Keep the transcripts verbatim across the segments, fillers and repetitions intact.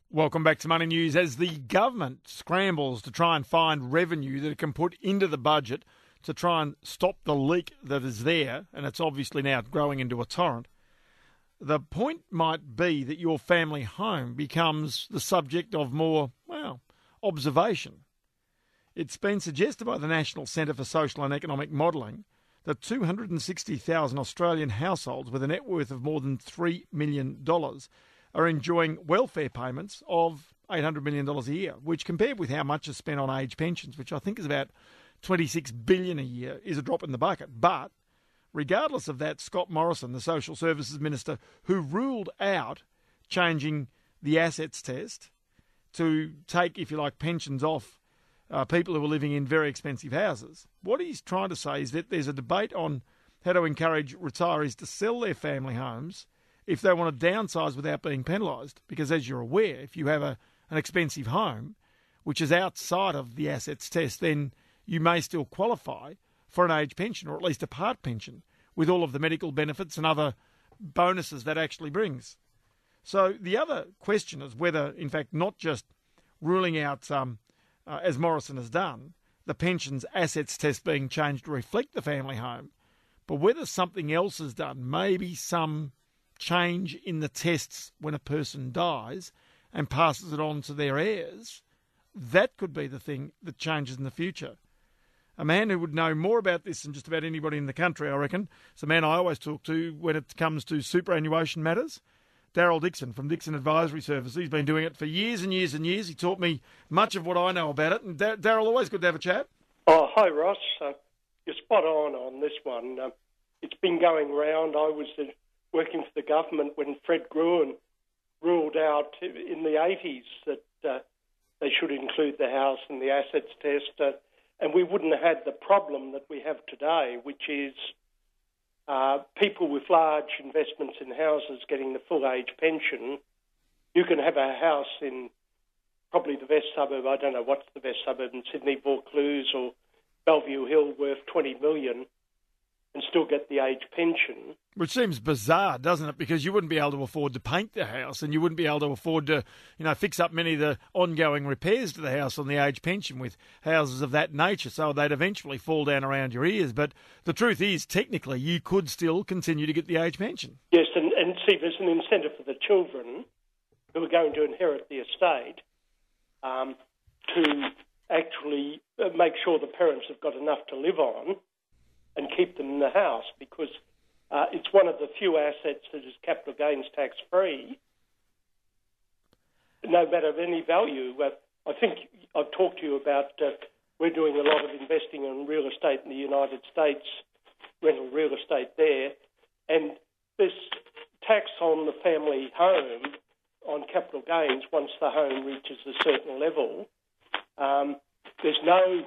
Welcome back to Money News. As the government scrambles to try and find revenue that it can put into the budget to try and stop the leak that is there, and it's obviously now growing into a torrent, the point might be that your family home becomes the subject of more, well, observation. It's been suggested by the National Centre for Social and Economic Modelling that two hundred sixty thousand Australian households with a net worth of more than three million dollars are enjoying welfare payments of eight hundred million dollars a year, which compared with how much is spent on age pensions, which I think is about twenty-six billion dollars a year, is a drop in the bucket. But regardless of that, Scott Morrison, the Social Services Minister, who ruled out changing the assets test to take, if you like, pensions off uh, people who are living in very expensive houses, what he's trying to say is that there's a debate on how to encourage retirees to sell their family homes if they want to downsize without being penalised. Because as you're aware, if you have a, an expensive home, which is outside of the assets test, then you may still qualify for an age pension, or at least a part pension, with all of the medical benefits and other bonuses that actually brings. So the other question is whether, in fact, not just ruling out, um, uh, as Morrison has done, the pensions assets test being changed to reflect the family home, but whether something else is done, maybe some change in the tests when a person dies and passes it on to their heirs, that could be the thing that changes in the future. A man who would know more about this than just about anybody in the country, I reckon, is a man I always talk to when it comes to superannuation matters, Daryl Dixon from Dixon Advisory Services. He's been doing it for years and years and years. He taught me much of what I know about it. And Dar- Daryl, always good to have a chat. Oh, hi, Ross. Uh, you're spot on on this one. Uh, it's been going round. I was uh, working for the government when Fred Gruen ruled out in the eighties that uh, they should include the house in the assets test, uh, and we wouldn't have had the problem that we have today, which is uh, people with large investments in houses getting the full age pension. You can have a house in probably the best suburb, I don't know what's the best suburb in Sydney, Vaucluse or Bellevue Hill, worth twenty million dollars, and still get the age pension. Which seems bizarre, doesn't it? Because you wouldn't be able to afford to paint the house, and you wouldn't be able to afford to, you know, fix up many of the ongoing repairs to the house on the age pension with houses of that nature, so they'd eventually fall down around your ears. But the truth is, technically, you could still continue to get the age pension. Yes, and, and see, there's an incentive for the children who are going to inherit the estate um, to actually make sure the parents have got enough to live on and keep them in the house, because uh, it's one of the few assets that is capital gains tax free, no matter of any value. Uh, I think I've talked to you about uh, we're doing a lot of investing in real estate in the United States, rental real estate there, and this tax on the family home on capital gains, once the home reaches a certain level, um, there's no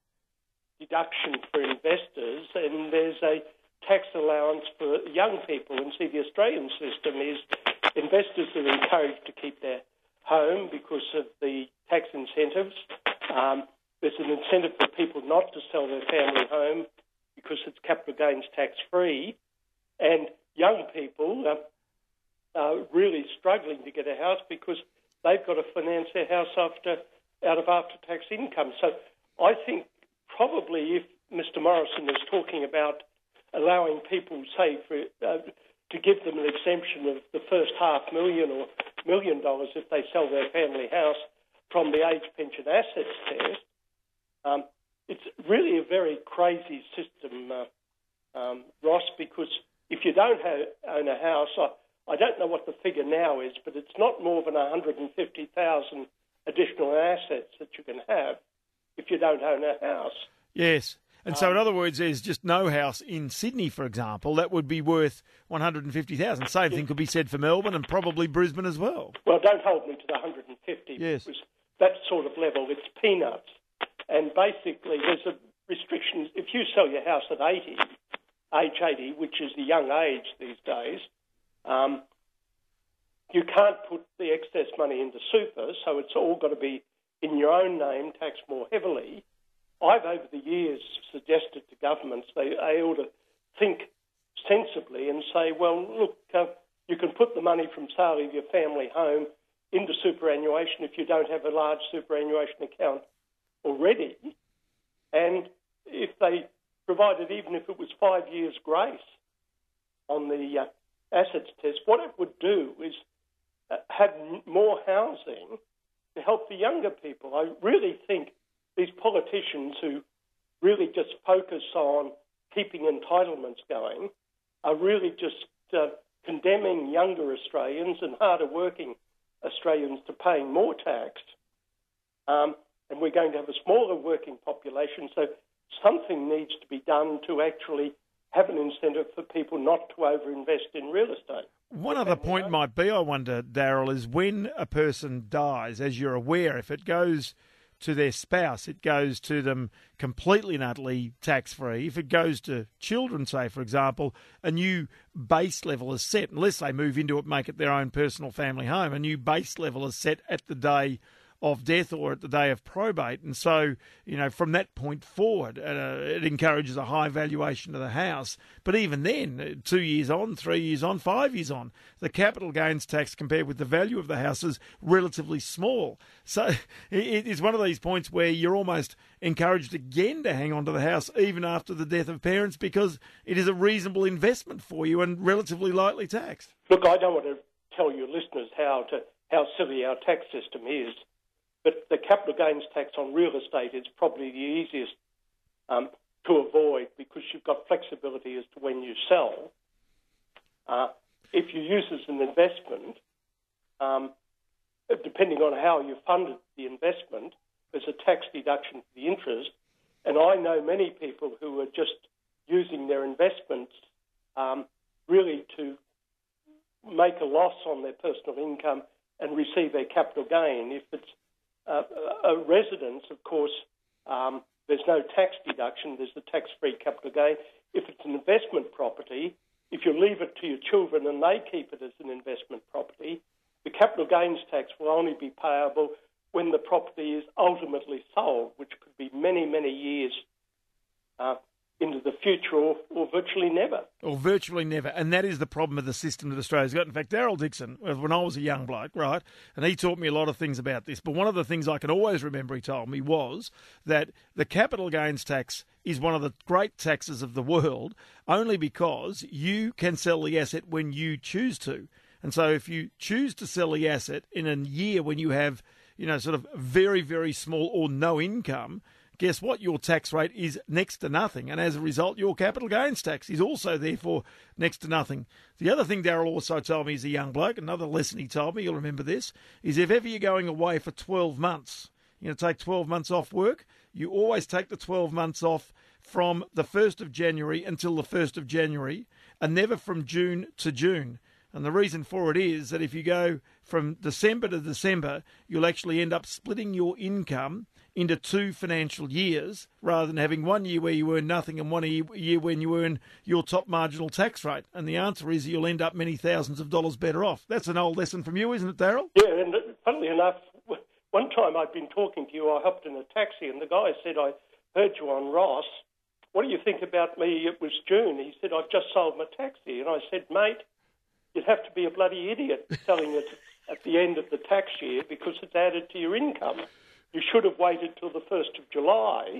deduction for investors, and there's a tax allowance for young people. And see, the Australian system is investors are encouraged to keep their home because of the tax incentives. Um, there's an incentive for people not to sell their family home because it's capital gains tax free, and young people uh, are really struggling to get a house because they've got to finance their house after out of after-tax income. So I think probably if Mister Morrison is talking about allowing people, say, for, uh, to give them an exemption of the first half million or million dollars if they sell their family house from the age pension assets test, um, it's really a very crazy system, uh, um, Ross, because if you don't have, own a house, I, I don't know what the figure now is, but it's not more than one hundred fifty thousand additional assets that you can have if you don't own a house. Yes. And so, in other words, there's just no house in Sydney, for example, that would be worth one hundred fifty thousand dollars. Same thing could be said for Melbourne and probably Brisbane as well. Well, don't hold me to the one hundred fifty. Yes. Because that sort of level, it's peanuts. And basically, there's a restriction. If you sell your house at eighty, age eighty, which is the young age these days, um, you can't put the excess money into super, so it's all got to be in your own name, taxed more heavily. I've, over the years, suggested to governments they, they ought to think sensibly and say, well, look, uh, you can put the money from sale of your family home into superannuation if you don't have a large superannuation account already. And if they provided, even if it was five years grace on the uh, assets test, what it would do is uh, have m- more housing to help the younger people. I really think these politicians who really just focus on keeping entitlements going are really just uh, condemning younger Australians and harder working Australians to paying more tax. Um, and we're going to have a smaller working population, so something needs to be done to actually have an incentive for people not to overinvest in real estate. One other point might be, I wonder, Daryl, is when a person dies, as you're aware, if it goes to their spouse, it goes to them completely and utterly tax-free. If it goes to children, say, for example, a new base level is set, unless they move into it, make it their own personal family home, a new base level is set at the day of death or at the day of probate. And so, you know, from that point forward, uh, it encourages a high valuation of the house. But even then, two years on, three years on, five years on, the capital gains tax compared with the value of the house is relatively small. So it is one of these points where you're almost encouraged again to hang on to the house even after the death of parents because it is a reasonable investment for you and relatively lightly taxed. Look, I don't want to tell your listeners how to how silly our tax system is. But the capital gains tax on real estate is probably the easiest um, to avoid because you've got flexibility as to when you sell. Uh, if you use it as an investment, um, depending on how you funded the investment, there's a tax deduction for the interest. And I know many people who are just using their investments um, really to make a loss on their personal income and receive a capital gain. If it's Uh, a residence, of course, um, there's no tax deduction. There's the tax-free capital gain. If it's an investment property, if you leave it to your children and they keep it as an investment property, the capital gains tax will only be payable when the property is ultimately sold, which could be many, many years uh, into the future or, or virtually never. Or virtually never. And that is the problem with the system that Australia's got. In fact, Daryl Dixon, when I was a young bloke, right, and he taught me a lot of things about this, but one of the things I can always remember he told me was that the capital gains tax is one of the great taxes of the world only because you can sell the asset when you choose to. And so if you choose to sell the asset in a year when you have, you know, sort of very, very small or no income, guess what? Your tax rate is next to nothing. And as a result, your capital gains tax is also, therefore, next to nothing. The other thing Daryl also told me as a young bloke, another lesson he told me, you'll remember this, is if ever you're going away for twelve months, you're going to take twelve months off work, you always take the twelve months off from the first of January until the first of January, and never from June to June. And the reason for it is that if you go from December to December, you'll actually end up splitting your income into two financial years rather than having one year where you earn nothing and one year when you earn your top marginal tax rate. And the answer is you'll end up many thousands of dollars better off. That's an old lesson from you, isn't it, Daryl? Yeah, and funnily enough, one time I'd been talking to you, I hopped in a taxi and the guy said, I heard you on Ross. What do you think about me? It was June. He said, I've just sold my taxi. And I said, mate, you'd have to be a bloody idiot selling it at the end of the tax year because it's added to your income. You should have waited till the first of July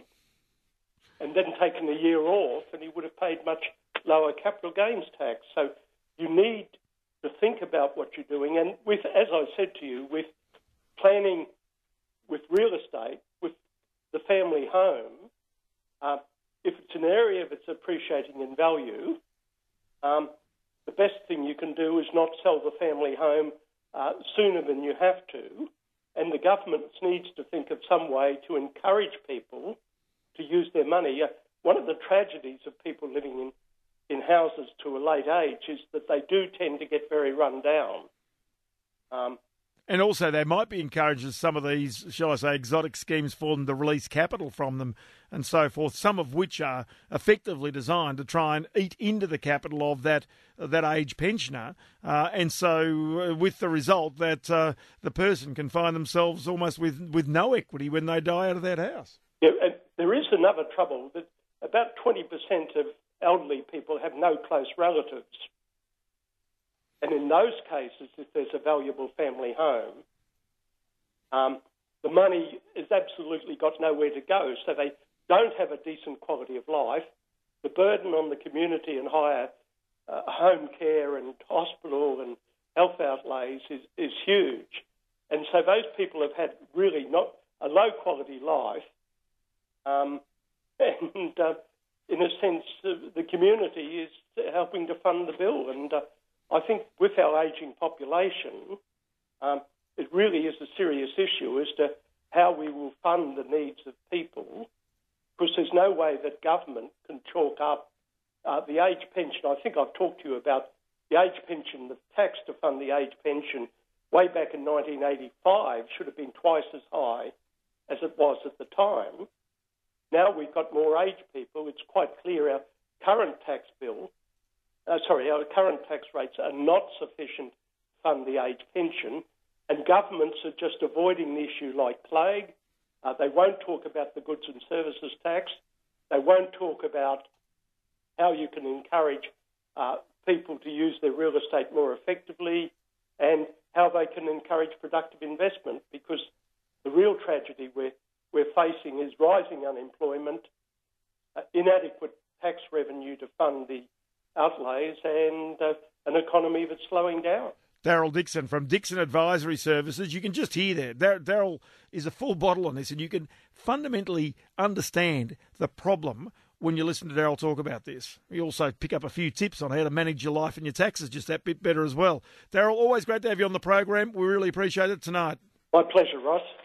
and then taken a year off and you would have paid much lower capital gains tax. So you need to think about what you're doing. And with, as I said to you, with planning with real estate, with the family home, uh, if it's an area that's appreciating in value, um, the best thing you can do is not sell the family home uh, sooner than you have to. And the government needs to think of some way to encourage people to use their money. Uh, one of the tragedies of people living in, in houses to a late age is that they do tend to get very run down. Um, And also they might be encouraged as some of these, shall I say, exotic schemes for them to release capital from them and so forth, some of which are effectively designed to try and eat into the capital of that uh, that age pensioner. Uh, and so uh, with the result that uh, the person can find themselves almost with, with no equity when they die out of that house. Yeah, and there is another trouble that about twenty percent of elderly people have no close relatives. And in those cases, if there's a valuable family home, Um, the money has absolutely got nowhere to go, so they don't have a decent quality of life. The burden on the community and higher uh, home care and hospital and health outlays is, is huge. And so those people have had really not a low quality life. Um, and uh, in a sense, uh, the community is helping to fund the bill. And uh, I think with our ageing population, um, it really is a serious issue as to how we will fund the needs of people, because there's no way that government can chalk up uh, the age pension. I think I've talked to you about the age pension, the tax to fund the age pension way back in nineteen eighty-five should have been twice as high as it was at the time. Now we've got more age people. It's quite clear our current tax bill, uh, sorry, our current tax rates are not sufficient to fund the age pension, and governments are just avoiding the issue like plague. Uh, they won't talk about the goods and services tax. They won't talk about how you can encourage uh, people to use their real estate more effectively and how they can encourage productive investment, because the real tragedy we're, we're facing is rising unemployment, uh, inadequate tax revenue to fund the outlays, and uh, an economy that's slowing down. Daryl Dixon from Dixon Advisory Services. You can just hear there. Dar- Daryl is a full bottle on this, and you can fundamentally understand the problem when you listen to Daryl talk about this. You also pick up a few tips on how to manage your life and your taxes just that bit better as well. Daryl, always great to have you on the program. We really appreciate it tonight. My pleasure, Ross.